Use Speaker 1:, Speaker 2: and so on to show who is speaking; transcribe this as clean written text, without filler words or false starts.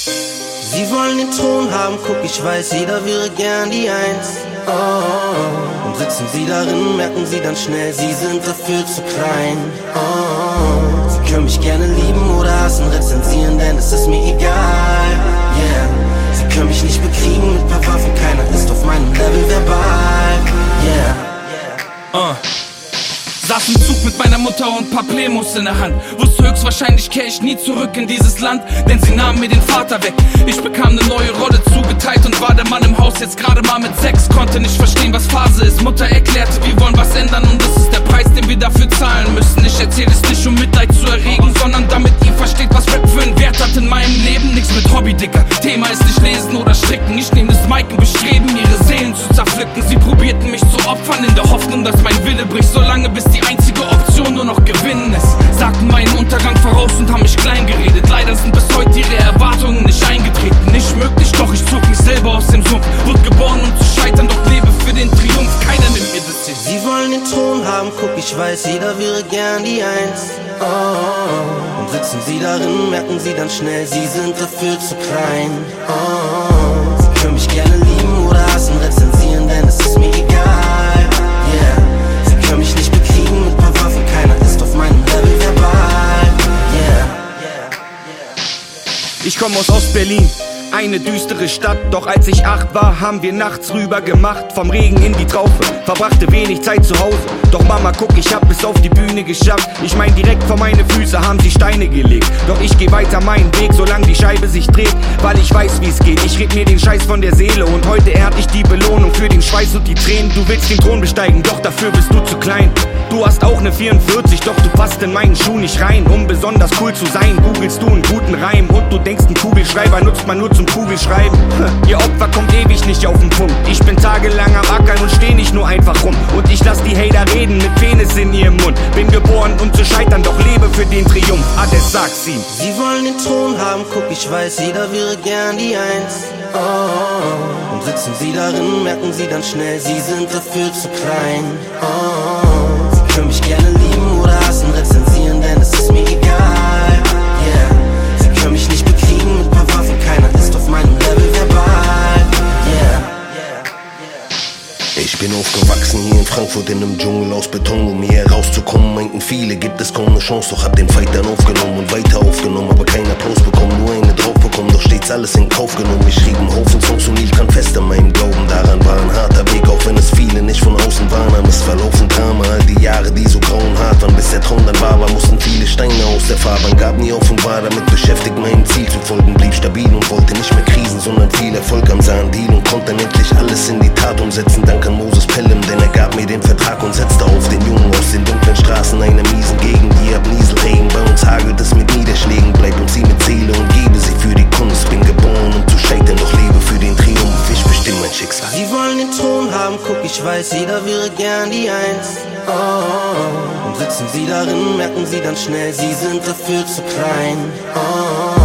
Speaker 1: Sie wollen den Thron haben, guck, ich weiß, jeder wäre gern die Eins. Oh, und sitzen sie darin, merken sie dann schnell, sie sind dafür zu klein. Oh, sie können mich gerne lieben oder hassen, rezensieren, denn es ist mir egal. Yeah, sie können mich nicht bekriegen mit paar Waffen, keiner ist auf meinem Level verbal. Yeah.
Speaker 2: Saß im Zug mit meiner Mutter und paar Plemos in der Hand. Wusste höchstwahrscheinlich kehr ich nie zurück in dieses Land, denn sie nahmen mir den Vater weg. Ich bekam ne neue Rolle zugeteilt und war der Mann im Haus jetzt gerade mal mit 6. Konnte nicht verstehen, was Phase ist. Mutter erklärte, wir wollen was ändern und das ist der Preis, den wir dafür zahlen müssen. Ich erzähl es nicht, um Mitleid zu erregen, sondern damit ihr versteht, was Rap für einen Wert hat in meinem Leben. Nix mit Hobby, Dicker. Thema ist nicht lesen oder stricken. Ich nehm das Mic und bestreben, ihre Seelen zu zerpflücken. Sie probierten mich zu opfern in der Hoffnung, dass mein Wille bricht, solange bis die einzige Option nur noch gewinnen ist. Sagten meinen Untergang voraus und haben mich klein geredet. Leider sind bis heute ihre Erwartungen nicht eingetreten. Nicht möglich, doch ich zog mich selber aus dem Sumpf. Wurde geboren, um zu scheitern, doch lebe für den Triumph. Keiner nimmt mir das hin.
Speaker 1: Sie wollen den Thron haben, guck, ich weiß, jeder wäre gern die Eins. Oh, und sitzen sie darin, merken sie dann schnell, sie sind dafür zu klein. Oh, sie können mich gerne lieben oder hassen, rezensieren, denn es ist mir egal. Yeah, sie können mich nicht bekriegen mit paar Waffen, keiner ist auf meinem Level verbal. Yeah.
Speaker 3: Ich komm aus Ostberlin, eine düstere Stadt. Doch als ich 8 war, haben wir nachts rüber gemacht. Vom Regen in die Traufe, verbrachte wenig Zeit zu Hause. Doch Mama, guck, ich hab es auf die Bühne geschafft. Ich mein, direkt vor meine Füße haben sie Steine gelegt. Doch ich geh weiter meinen Weg, solange die Scheibe sich dreht, weil ich weiß, wie's geht. Ich red mir den Scheiß von der Seele und heute ehrt ich die Belohnung für den Schweiß und die Tränen. Du willst den Thron besteigen, doch dafür bist du zu klein. Du hast auch ne 44, doch du passt in meinen Schuh nicht rein. Um besonders cool zu sein, googelst du einen guten Reim. Und du denkst, ein Kugelschreiber nutzt man nur zum Kugelschreiben. Ihr Opfer kommt ewig nicht auf den Punkt. Ich bin tagelang am Ackern und steh nicht nur einfach rum. Und ich lass die Hater reden mit Penis in ihrem Mund. Bin geboren, um zu scheitern, doch lebe für den Triumph. Ades, sag's ihm.
Speaker 1: Sie wollen den Thron haben, guck, ich weiß, jeder wäre gern die Eins. Oh, und sitzen sie darin, merken sie dann schnell, sie sind dafür zu klein. Oh, sie können mich gerne lieben oder hassen, rezensieren, denn es ist mir egal. Yeah, sie können mich nicht bekriegen mit paar Waffen, keiner ist auf meinem Level verbal. Yeah.
Speaker 4: Ich bin aufgewachsen hier in Frankfurt in einem Dschungel aus Beton. Um hier herauszukommen, meinten viele, gibt es kaum eine Chance. Doch hab den Fight dann aufgenommen und weiter aufgenommen, aber keinen Applaus bekommen, nur eine drauf bekommen. Doch stets alles in Kauf genommen. Ich schrieb einen Haufen Songs und ich kann fest an meinem Glauben daran. War ein harter Weg, auch wenn es viele nicht von außen wahrnahmen. Es verlaufen Drama, all die Jahre, die so grau und hart waren. Bis der Traum dann wahr war, mussten viele Steine aus der Fahrbahn. Gab nie auf und war damit beschäftigt, meinem Ziel zu folgen. Blieb stabil und wollte nicht mehr Krisen, sondern viel Erfolg am sahen Deal. Und konnte dann endlich alles in die Tat umsetzen. Dank an Moses Pelham, denn er gab mir den Vertrag und setzte auf den Jungen aus den dunklen Straßen einer miesen Gegend. Die ab Nieselregen, bei uns hagelt es mit Niederschlägen. Bleib uns sie mit Seele und gebe sie für die Kunst. Bin geboren, um zu scheitern, doch lebe für den Triumph. Ich bestimme mein Schicksal.
Speaker 1: Sie wollen den Thron haben, guck, ich weiß, jeder wäre gern die Eins. Oh, und sitzen sie darin, merken sie dann schnell, sie sind dafür zu klein. Oh,